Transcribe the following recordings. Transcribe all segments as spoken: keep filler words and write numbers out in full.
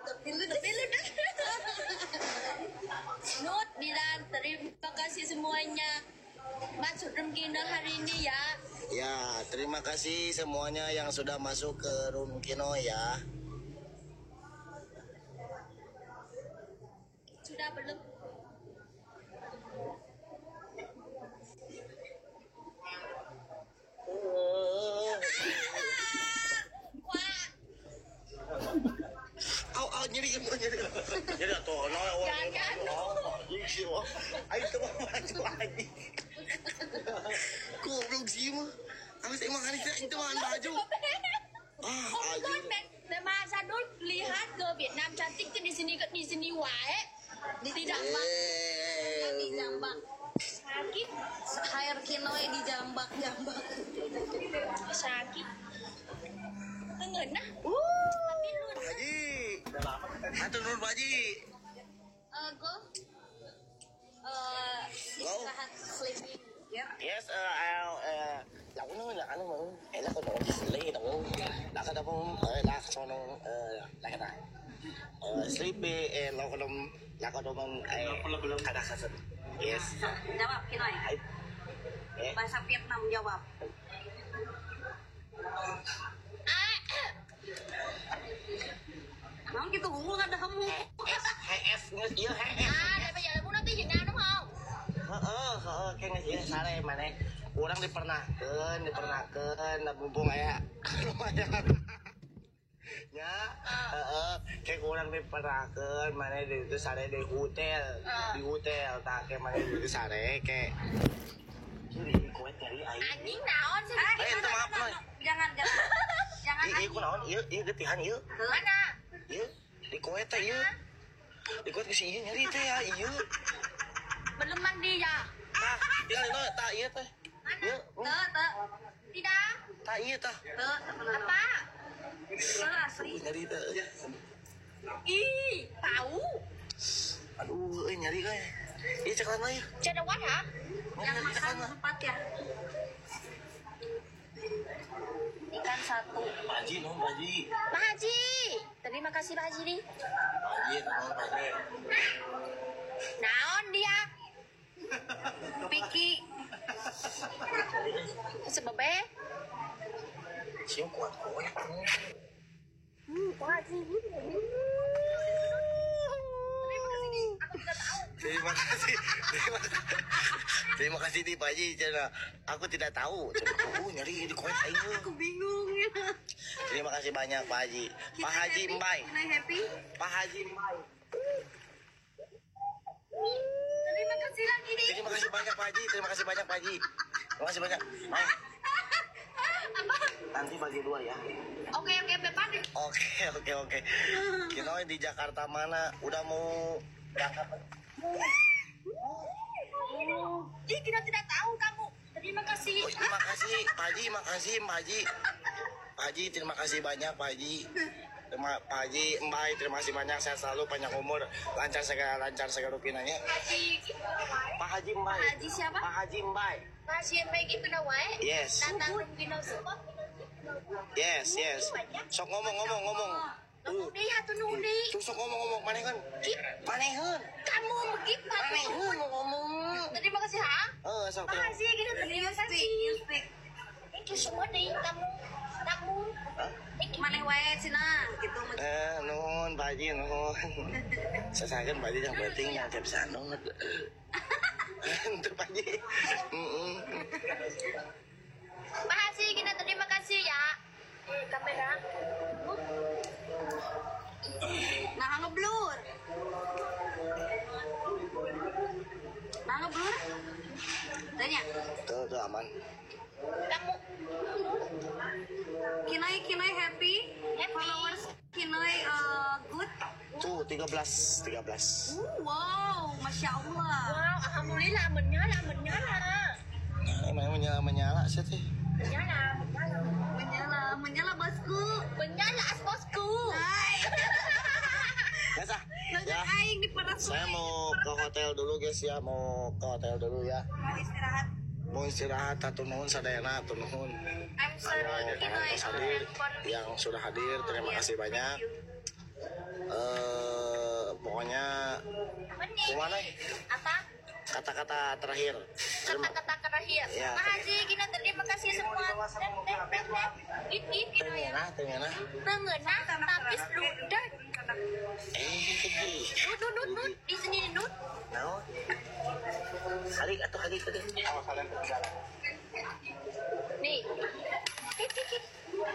Terpilu terpilu dah. Nut bilang terima kasih semuanya masuk room Kino hari ini ya. Ya, terima kasih semuanya yang sudah masuk ke room Kino ya. Sudah belum? Wah. Au au nyeri nyeri nyeri tuh no Jangan. Ini sih wah. Ayo coba maju aja. Goblok sih mah. Aku sih makan itu makan baju. Ah, aja. Memang Sadul lihat ke Vietnam cantik ke di sini ke di sini wae. Di Jambak. Di Jambak. Sakit. Hair Kinoy di Jambak Jambak. Sakit. Enggak nah. Haji. Atur nur Haji. Eh, go. Eh, Go. istirahat sleeping. Ya. Yes, uh, I'll, uh, là nó là anh muốn hay là có đồ lấy đồ là cái đó cũng ở là cho nó là cái này sleepy and lo cái là cái đồ mình cái đó khá yes Jawab Kinoy. Bahasa Vietnam jawab. Ah. Nó cái tôi cũng ada kamu. S hai S nghe chưa hai S À, đây bây giờ là muốn nói tiếng Việt Nam đúng không? Heeh, heeh, kayak nggak sih sare mana? Kurang dipernahkeun, dipernahkeun, da mumpung aya lumayan. Ya, heeh, kayak kurang dipernahkeun, mana di itu sare di hotel, di hotel, tak kayak mana di itu sare kayak. Jadi kue cari air. Anjing naon sih? Eh, itu maaf nih. Jangan jangan. Jangan. Iya, aku naon, iya, iya getihan iya. Mana? Iya, di kue teh iya. Di kue kesini iya nyari teh ya, iya. Belum mandi ya? Tah, tinggal itu tak iya teh. Iya. Te te. Tidak. Tak iya tah. Te Apa? te asli. Nyari teh. Ih, tahu. Aduh, eh nyari kan. Iya cekalan aja. Cendewan hả? Yang makan empat ya. Ikan satu. Pak Haji, non Pak Haji. Pak Haji. Terima kasih Pak Haji nih. Pak Haji, non Pak Haji. Naon dia? Piki. Sebebe? Siapa kuat kowe? Hmm, Pak Haji. Terima kasih nih. Aku tidak tahu. Terima kasih. Terima kasih. Terima kasih nih Pak Haji. Cina, aku tidak tahu. Cina, aku nyari di kowe ayo. Aku bingung ya. Terima kasih banyak Pak Haji. Pak Haji Mbai. Kinoy happy. Pak Haji Mbai. Terima kasih lagi nih. Terima kasih banyak Pak Haji. Terima kasih banyak Pak Haji. Terima kasih banyak. Mau? Apa? Nanti bagi dua ya. Oke, oke, Bepan. Oke, oke, oke. Kita di Jakarta mana? Udah mau berangkat? Ih, kita tidak tahu kamu. Terima kasih. Oh, terima kasih Pak Haji, makasih Pak Haji. Pak Haji, terima kasih banyak Pak Haji. Terima Pak Haji, Mbak, terima kasih banyak. Saya selalu panjang umur, lancar segala lancar segala rupinanya. Haji. Pak Haji Mbak. Pak Haji siapa? Pak Haji Mbak. Pak Haji yang baik itu nawae. Yes. Datang Kino semua. Yes, yes. Sok ngomong ngomong ngomong. Nunggu deh, hatu nunggu deh. Tuh sok ngomong ngomong manehan. Manehan. Kamu begitu. Manehan ngomong. Terima kasih ha. Eh, sok. Pak Haji gitu terima kasih. Thank you semua deh kamu. Kamu. Mana wae cina gitu. Eh, nuhun Pak Haji nuhun. Sesakan Pak Haji yang penting yang tiap sanong. Untuk Pak Haji. Heeh. Pak Haji kita terima kasih ya. Eh, kamera. Nah ngeblur. Nah ngeblur. Tanya. Tuh, tuh aman. Kamu. Kinoy Kinoy happy. Followers Kinoy uh, good. Tuh tiga belas, tiga belas. Uh, wow, masya Allah. Wow, alhamdulillah menyala menyala. Nah, emang menyala menyala sih teh. Menyala menyala. Menyala, menyala bosku. Menyala as bosku. Hai. Biasa. Nggak Ya. aing di panas. Saya mau ke hotel dulu guys ya, mau ke hotel dulu ya. Mau istirahat. Mau istirahat atau nuhun sadayana atau nuhun. I'm sorry, Ada Kinoy. yang hadir, yang sudah hadir, terima kasih banyak. Eh Mana? Apa? Kata-kata terakhir. Terima- Kata-kata terakhir. Ya. Makasih, Kino. Terima kasih semua. Dan, dan, dan, dan. Git, git, Kino ya. Tengenah, tengenah. Tengenah, tapi ludah. Eh, Nut, nut, nut, nut. Di sini, nut. naon? Halik atau halik tadi? Nih. Git, git, git.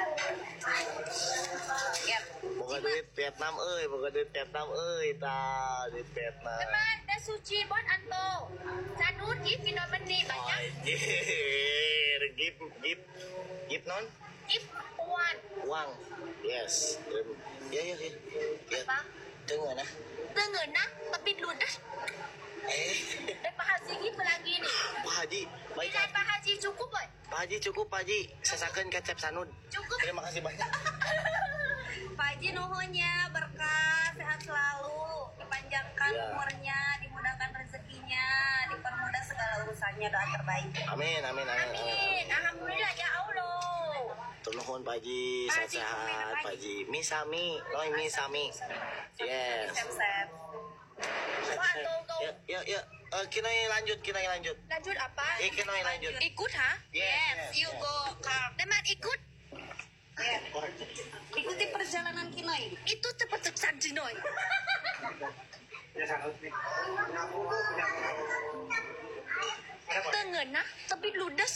Ya. Boga duit Vietnam euy, boga duit Vietnam euy, tah duit Vietnam. Teman, dan suci bon anto. Sanut, git, Kino meni. Banyak. Anjir, gip, gip, gip non? Gip, uan. Uang, yes. Ya, ya, ya. Ya, Apa? tengenah. Tengenah, tapi ludah. Eh, Eh, Pak Haji gitu lagi nih. Pak Haji, baik. Nilai Pak Haji cukup, boy. Pak Haji cukup, Pak Haji. Sesakeun kecap sanud. Cukup. Terima kasih banyak. Pak Haji nuhunnya berkah, sehat selalu, dipanjangkan Ya. umurnya, dimudahkan rezekinya, dipermudah segala urusannya, doa terbaik. Amin, amin, amin. amin. Amin. Alhamdulillah ya Allah. Turnuhun Pak Haji, Pak Haji, sehat-sehat Pak Pak Haji. Mi sami, noi mi sami. Yes. Sehat-sehat. Wah, tuh, tuh. Ya, ya, ya. Eh, kita lanjut, kita lanjut. Lanjut apa? Eh, kita lanjut. Ikut, ha? Yes, You yes. go. Kak. Teman, ikut. Ya. Ikuti perjalanan Kinoi. Itu cepat seksan Jinoy. Tengenah, tapi ludes.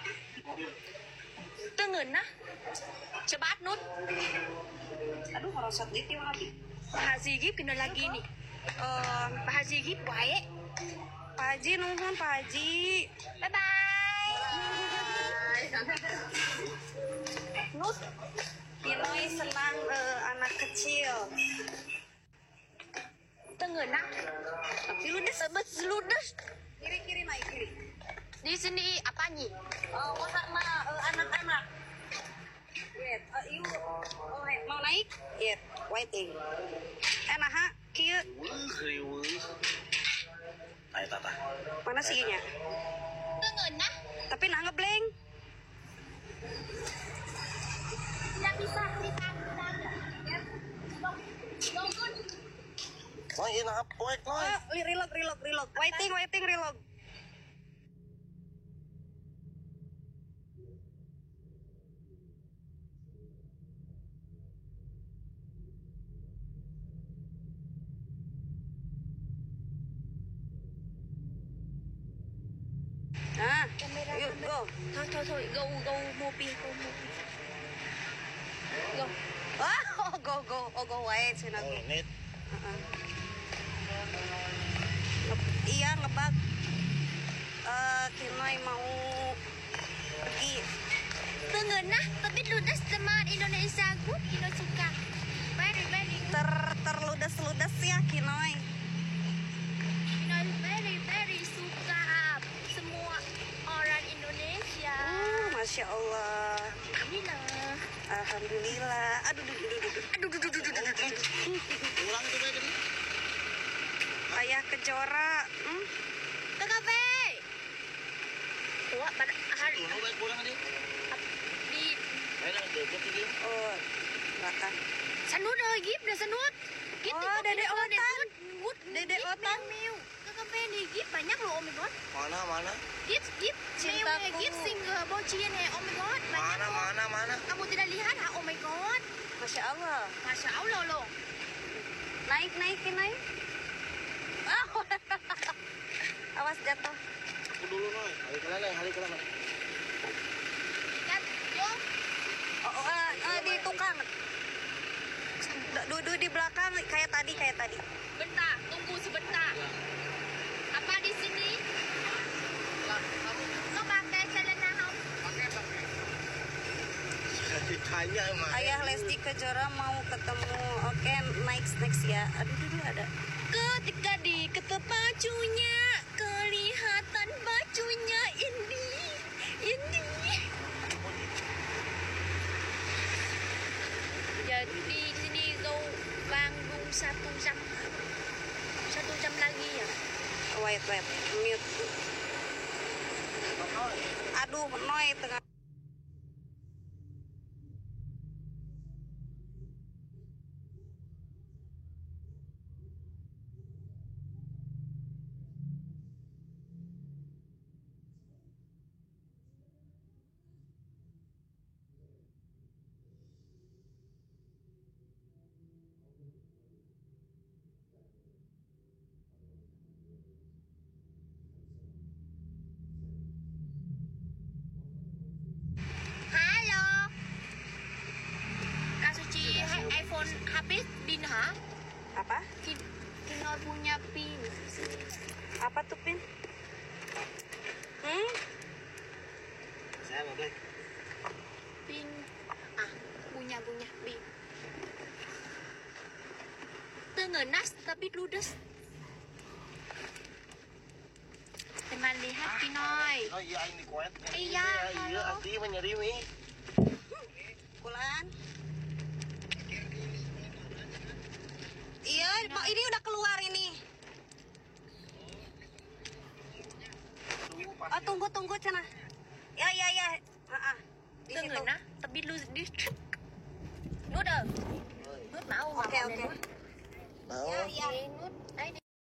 Tengenah. Cepat, Nut. Aduh, merosot dikit ya, Abi. Pak Haji gitu pindah lagi nih. Eh, Pak Haji gitu baik. Pak Haji nuhun, Pak Haji. Bye-bye. Nut, Kinoi senang eh, anak kecil. Tengenah. Tapi ludes, sebet ludes. Kiri-kiri naik kiri. Di sini apanya? Oh, karena eh, anak-anak. Wait, uh, you oh, hey, mau naik? Iya, waiting. Eh, nah, ha, kieu Wih, riweuh. Ayo tata. mana sih nya? Tengenah. Tapi nah ngebleng. Tidak bisa kita kita. Nunggun. Oh, iya nah poek Oh, noi. li- reload, reload, reload. Waiting, waiting, reload. Ah, yuk, go. Thôi thôi thôi, go go mobil go mobil. Go. Ah, oh, go, go, oh, go, wait, sini Oh, aku. nit. Uh-uh. Nge- iya, ngebak. Eh, Kinoi mau pergi. Tengenah, tapi ludes teman Indonesia good, Indo suka. Very very Ter terludas-ludas ya, Kinoi. Indo very very suka semua orang Indonesia. Uh, Masya Allah. Alhamdulillah. Alhamdulillah. Aduh, duh, duh, duh, duh. Aduh, duh, duh, duh, duh, duh, duh. Ulang itu baik tadi. Ayah kejora. Hmm? Ke kafe. Wah, pada hari Tuh, baik ulang tadi. di Ayo dah, deket tadi. Oh, belakang. Sanut lagi, udah sanut. Gip, Oh, gip, Dede gip, Otan. Dede Good. Dede Gip, Otan. Miu, miu. Ke kafe nih, Gip banyak loh, oh my god. Mana, mana? Gip, Gip, Miu, Cintaku. eh, Gip single bocin eh, oh my god. Banyak Mana, loh. mana, mana? Kamu tidak lihat ah, oh my god. Masya Allah. Masya Allah loh. Naik, naik, Kinoi. Ah, awas jatuh. Aku dulu noi. Hari kelana, hari kelana. Lihat, yo. Oh, oh, eh, eh, di tukang. D- Duduk di belakang kayak tadi, kayak tadi. Bentar, tunggu sebentar. Apa di sini? Kau pakai celana kamu? Ditanya emang. Ayah Lesti Kejora mau ketemu. Oke, next, next ya. Aduh, aduh, ada. Ketika diketuk bajunya, kelihatan bajunya ini, ini. Jadi di sini go Bandung satu jam, satu jam lagi ya. Wait, wait, mute. Aduh, Noi tengah. pin ha? Apa? Kin Kinol punya pin. Apa tuh pin? Hmm? Saya mau beli. Pin. Ah, punya punya pin. Tengenas tapi ludes. Teman lihat Pinoy. Oh iya ini kuat. Iya, Iya, halo. asli menyerimi. Bulan. Iya, Pak, ini udah keluar ini. Oh, tunggu tunggu cina. Ya ya ya. Heeh. Di situ. Tengenah tapi lu di Nut dah. Nut mau Oke, oke. Mau? Ya ya. Nut